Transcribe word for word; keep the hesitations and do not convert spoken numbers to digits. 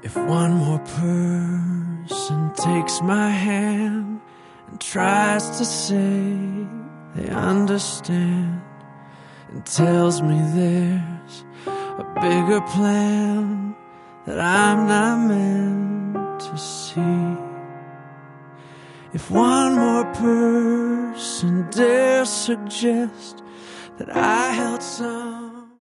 If one more person takes my hand and tries to say they understand and tells me there's a bigger plan that I'm not meant to see, if one more person dares suggest that I held some